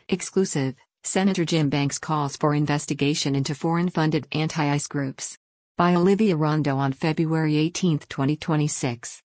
Exclusive, Senator Jim Banks calls for investigation into foreign-funded anti-ICE groups. By Olivia Rondo on February 18, 2026.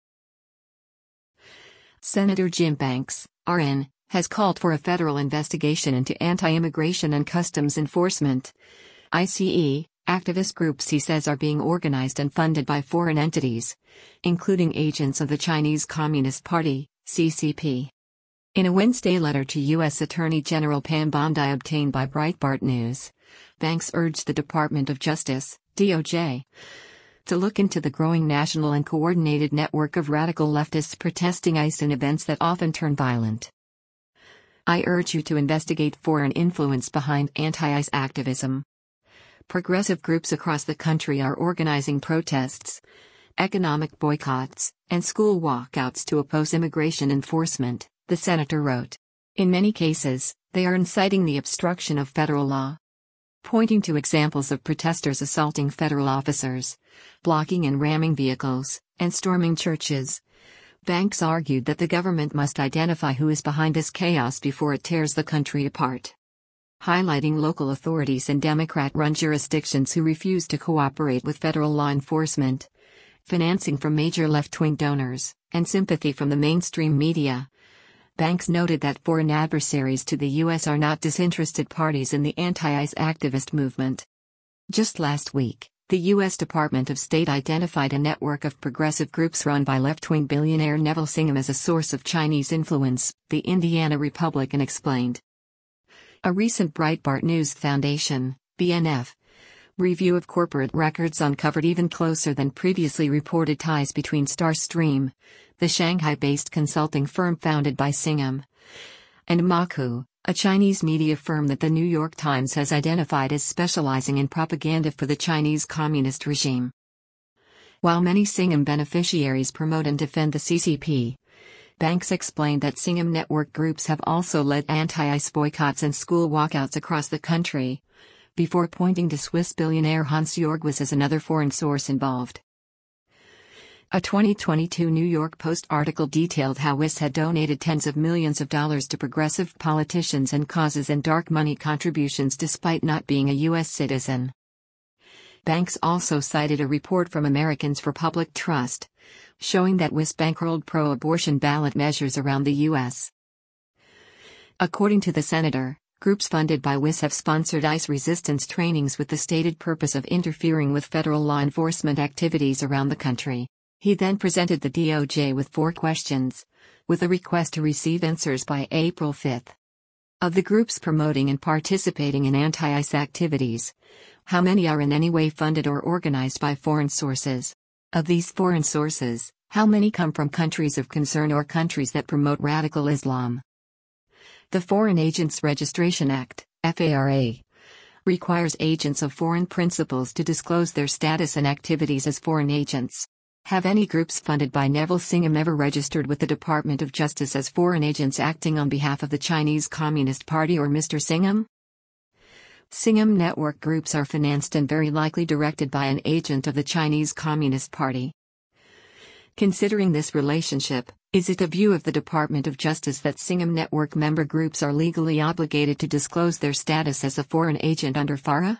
Senator Jim Banks, RN, has called for a federal investigation into anti-immigration and customs enforcement (ICE) activist groups he says are being organized and funded by foreign entities, including agents of the Chinese Communist Party, CCP. In a Wednesday letter to U.S. Attorney General Pam Bondi obtained by Breitbart News, Banks urged the Department of Justice, DOJ, to look into the growing national and coordinated network of radical leftists protesting ICE in events that often turn violent. I urge you to investigate foreign influence behind anti-ICE activism. Progressive groups across the country are organizing protests, economic boycotts, and school walkouts to oppose immigration enforcement, the senator wrote. In many cases, they are inciting the obstruction of federal law. Pointing to examples of protesters assaulting federal officers, blocking and ramming vehicles, and storming churches, Banks argued that the government must identify who is behind this chaos before it tears the country apart. Highlighting local authorities in Democrat-run jurisdictions who refuse to cooperate with federal law enforcement, financing from major left-wing donors, and sympathy from the mainstream media, Banks noted that foreign adversaries to the U.S. are not disinterested parties in the anti-ICE activist movement. Just last week, the U.S. Department of State identified a network of progressive groups run by left-wing billionaire Neville Singham as a source of Chinese influence, the Indiana Republican explained. A recent Breitbart News Foundation, BNF, review of corporate records uncovered even closer than previously reported ties between Starstream, the Shanghai-based consulting firm founded by Singham, and Maku, a Chinese media firm that the New York Times has identified as specializing in propaganda for the Chinese Communist regime. While many Singham beneficiaries promote and defend the CCP, Banks explained that Singham network groups have also led anti-ICE boycotts and school walkouts across the country, before pointing to Swiss billionaire Hans-Jörg Wyss as another foreign source involved. A 2022 New York Post article detailed how Wyss had donated tens of millions of dollars to progressive politicians and causes and dark money contributions despite not being a U.S. citizen. Banks also cited a report from Americans for Public Trust, showing that Wyss bankrolled pro-abortion ballot measures around the U.S. According to the senator, groups funded by Wyss have sponsored ICE resistance trainings with the stated purpose of interfering with federal law enforcement activities around the country. He then presented the DOJ with 4 questions, with a request to receive answers by April 5. Of the groups promoting and participating in anti-ICE activities, how many are in any way funded or organized by foreign sources? Of these foreign sources, how many come from countries of concern or countries that promote radical Islam? The Foreign Agents Registration Act, FARA, requires agents of foreign principals to disclose their status and activities as foreign agents. Have any groups funded by Neville Singham ever registered with the Department of Justice as foreign agents acting on behalf of the Chinese Communist Party or Mr. Singham? Singham network groups are financed and very likely directed by an agent of the Chinese Communist Party. Considering this relationship, is it a view of the Department of Justice that Singham network member groups are legally obligated to disclose their status as a foreign agent under FARA?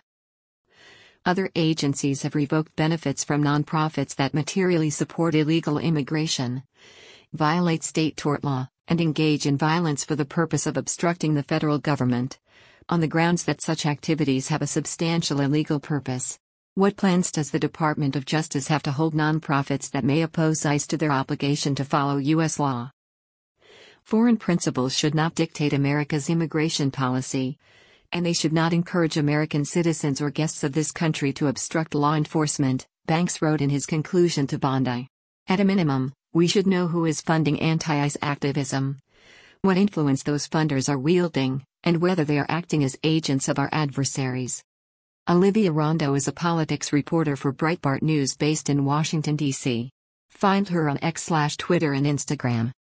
Other agencies have revoked benefits from nonprofits that materially support illegal immigration, violate state tort law, and engage in violence for the purpose of obstructing the federal government, on the grounds that such activities have a substantial illegal purpose. What plans does the Department of Justice have to hold nonprofits that may oppose ICE to their obligation to follow U.S. law? Foreign principals should not dictate America's immigration policy, and they should not encourage American citizens or guests of this country to obstruct law enforcement, Banks wrote in his conclusion to Bondi. At a minimum, we should know who is funding anti-ICE activism, what influence those funders are wielding, and whether they are acting as agents of our adversaries. Olivia Rondo is a politics reporter for Breitbart News based in Washington, D.C. Find her on X/Twitter and Instagram.